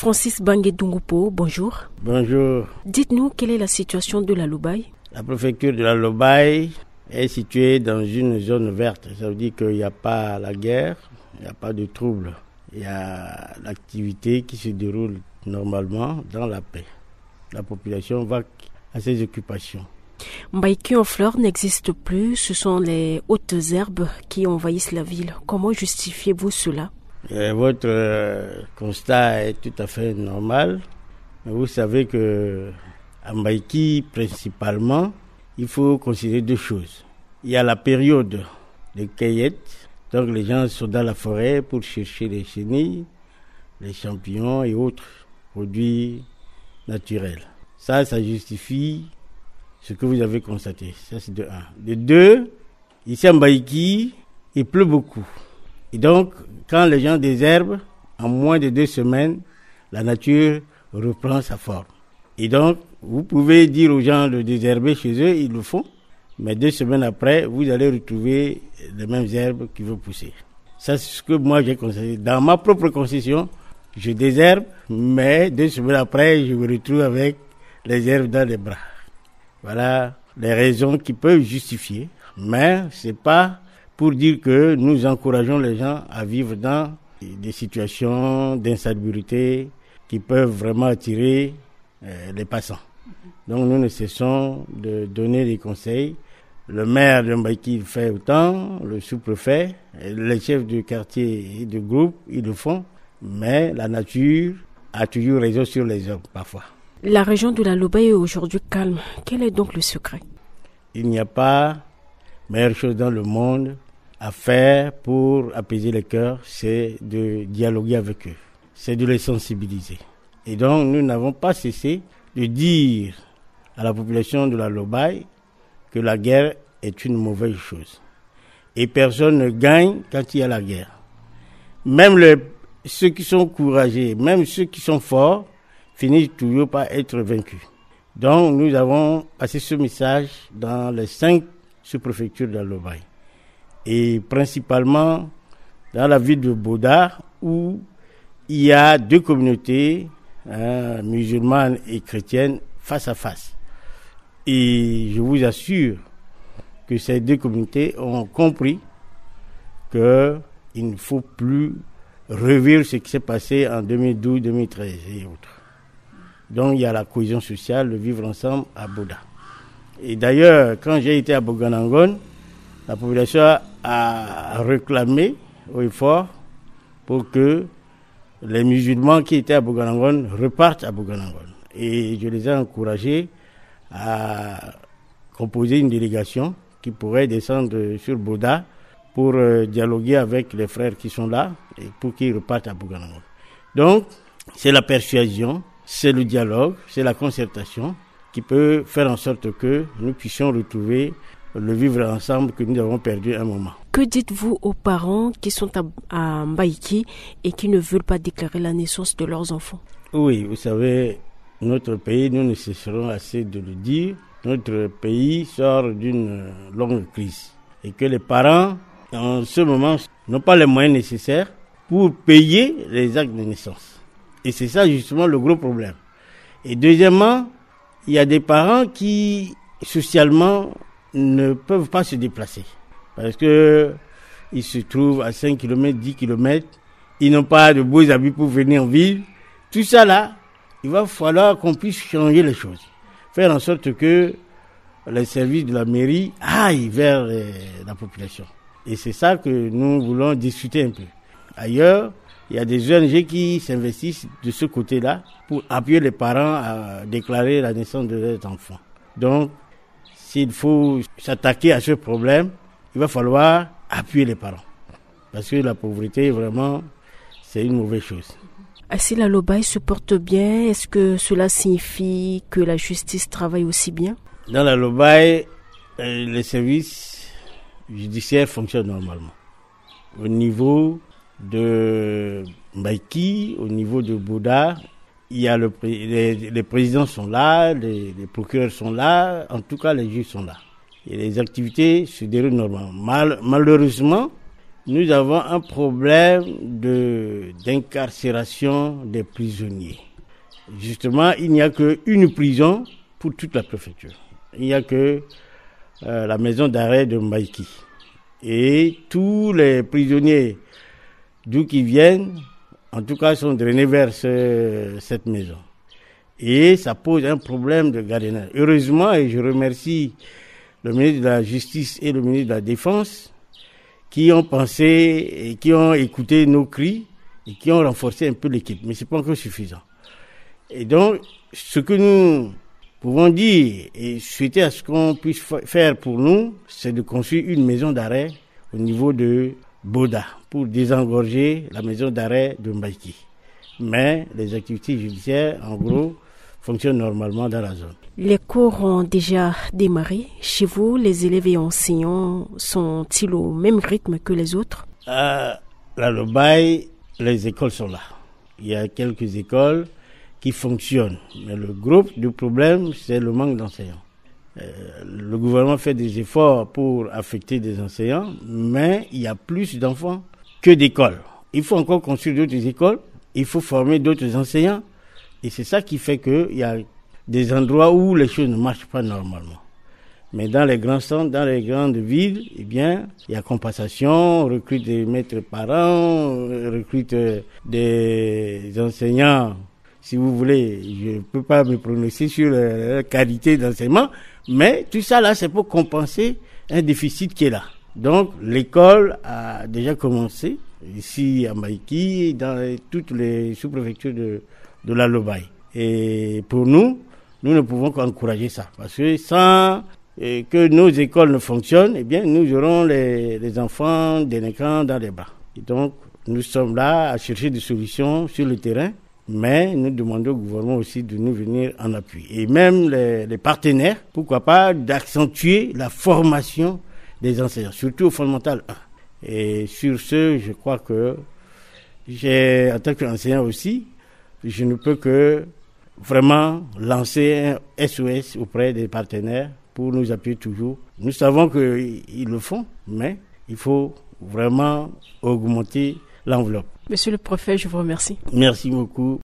Francis Bangué-Dungupo, bonjour. Bonjour. Dites-nous quelle est la situation de la Lobaye. La préfecture de la Lobaye est située dans une zone verte. Ça veut dire qu'il n'y a pas la guerre, il n'y a pas de trouble. Il y a l'activité qui se déroule normalement dans la paix. La population va à ses occupations. Mbaïki en fleurs n'existe plus, ce sont les hautes herbes qui envahissent la ville. Comment justifiez-vous cela ? Votre constat est tout à fait normal. Vous savez que à Mbaïki, principalement, il faut considérer deux choses. Il y a la période de cueillette, donc les gens sont dans la forêt pour chercher les chenilles, les champignons et autres produits naturels. Ça justifie ce que vous avez constaté. Ça, c'est de un. De deux, ici à Mbaïki, il pleut beaucoup. Et donc, quand les gens désherbent, en moins de 2 semaines, la nature reprend sa forme. Et donc, vous pouvez dire aux gens de désherber chez eux, ils le font, mais 2 semaines après, vous allez retrouver les mêmes herbes qui vont pousser. Ça, c'est ce que moi j'ai constaté. Dans ma propre concession, je désherbe, mais 2 semaines après, je me retrouve avec les herbes dans les bras. Voilà les raisons qui peuvent justifier, mais c'est pas pour dire que nous encourageons les gens à vivre dans des situations d'insalubrité qui peuvent vraiment attirer les passants. Donc nous ne cessons de donner des conseils. Le maire de Mbaïki le fait autant, le sous-préfet, les chefs de quartier et de groupe, ils le font, mais la nature a toujours raison sur les hommes parfois. La région de la Lobaye est aujourd'hui calme. Quel est donc le secret ? Il n'y a pas meilleure chose dans le monde à faire pour apaiser les cœurs, c'est de dialoguer avec eux, c'est de les sensibiliser. Et donc, nous n'avons pas cessé de dire à la population de la Lobaye que la guerre est une mauvaise chose. Et personne ne gagne quand il y a la guerre. Même ceux qui sont courageux, même ceux qui sont forts, finissent toujours par être vaincus. Donc, nous avons passé ce message dans les 5 sous-préfectures de la Lobaye. Et principalement dans la ville de Boda, où il y a 2 communautés, musulmanes et chrétiennes, face à face. Et je vous assure que ces 2 communautés ont compris qu'il ne faut plus revivre ce qui s'est passé en 2012, 2013 et autres. Donc il y a la cohésion sociale, le vivre ensemble à Boda. Et d'ailleurs, quand j'ai été à Boganangon, la population a réclamé au fort pour que les musulmans qui étaient à Boganangon repartent à Boganangon. Et je les ai encouragés à composer une délégation qui pourrait descendre sur Boda pour dialoguer avec les frères qui sont là et pour qu'ils repartent à Boganangon. Donc, c'est la persuasion, c'est le dialogue, c'est la concertation qui peut faire en sorte que nous puissions retrouver le vivre ensemble que nous avons perdu un moment. Que dites-vous aux parents qui sont à Mbaïki et qui ne veulent pas déclarer la naissance de leurs enfants ? Oui, vous savez, notre pays, nous ne cesserons assez de le dire, notre pays sort d'une longue crise et que les parents, en ce moment, n'ont pas les moyens nécessaires pour payer les actes de naissance. Et c'est ça justement le gros problème. Et deuxièmement, il y a des parents qui, socialement, ne peuvent pas se déplacer. Parce que ils se trouvent à 5 km, 10 km, ils n'ont pas de beaux habits pour venir en ville. Tout ça là, il va falloir qu'on puisse changer les choses. Faire en sorte que les services de la mairie aillent vers la population. Et c'est ça que nous voulons discuter un peu. Ailleurs, il y a des ONG qui s'investissent de ce côté-là pour appuyer les parents à déclarer la naissance de leurs enfants. Donc, s'il faut s'attaquer à ce problème, il va falloir appuyer les parents. Parce que la pauvreté, vraiment, c'est une mauvaise chose. Si la Lobaye se porte bien, est-ce que cela signifie que la justice travaille aussi bien ? Dans la Lobaye, les services judiciaires fonctionnent normalement. Au niveau de Mbaïki, au niveau de Boda, il y a les présidents sont là, les procureurs sont là, en tout cas les juges sont là. Et les activités se déroulent normalement. Malheureusement, nous avons un problème d'incarcération des prisonniers. Justement, il n'y a qu'une prison pour toute la préfecture. Il n'y a que la maison d'arrêt de Mbaïki. Et tous les prisonniers d'où qu'ils viennent, en tout cas, sont drainés vers cette maison. Et ça pose un problème de gardiennage. Heureusement, et je remercie le ministre de la Justice et le ministre de la Défense qui ont pensé et qui ont écouté nos cris et qui ont renforcé un peu l'équipe. Mais c'est pas encore suffisant. Et donc, ce que nous pouvons dire et souhaiter à ce qu'on puisse faire pour nous, c'est de construire une maison d'arrêt au niveau de Boda pour désengorger la maison d'arrêt de Mbaïki. Mais les activités judiciaires, en gros, fonctionnent normalement dans la zone. Les cours ont déjà démarré. Chez vous, les élèves et enseignants sont-ils au même rythme que les autres? À la Lobaye, les écoles sont là. Il y a quelques écoles qui fonctionnent. Mais le gros du problème, c'est le manque d'enseignants. Le gouvernement fait des efforts pour affecter des enseignants, mais il y a plus d'enfants que d'écoles. Il faut encore construire d'autres écoles, il faut former d'autres enseignants. Et c'est ça qui fait qu'il y a des endroits où les choses ne marchent pas normalement. Mais dans les grands centres, dans les grandes villes, eh bien, il y a compensation, on recrute des maîtres parents, on recrute des enseignants. Si vous voulez, je ne peux pas me prononcer sur la qualité d'enseignement, mais tout ça là, c'est pour compenser un déficit qui est là. Donc, l'école a déjà commencé, ici à Mbaïki, dans toutes les sous-préfectures de la Lobaye. Et pour nous ne pouvons qu'encourager ça. Parce que sans que nos écoles ne fonctionnent, eh bien, nous aurons les enfants délinquants dans les bras. Et donc, nous sommes là à chercher des solutions sur le terrain, mais nous demandons au gouvernement aussi de nous venir en appui. Et même les partenaires, pourquoi pas, d'accentuer la formation des enseignants, surtout au fondamental 1. Et sur ce, je crois que en tant qu'enseignant aussi, je ne peux que vraiment lancer un SOS auprès des partenaires pour nous appuyer toujours. Nous savons qu'ils le font, mais il faut vraiment augmenter l'enveloppe. Monsieur le préfet, je vous remercie. Merci beaucoup.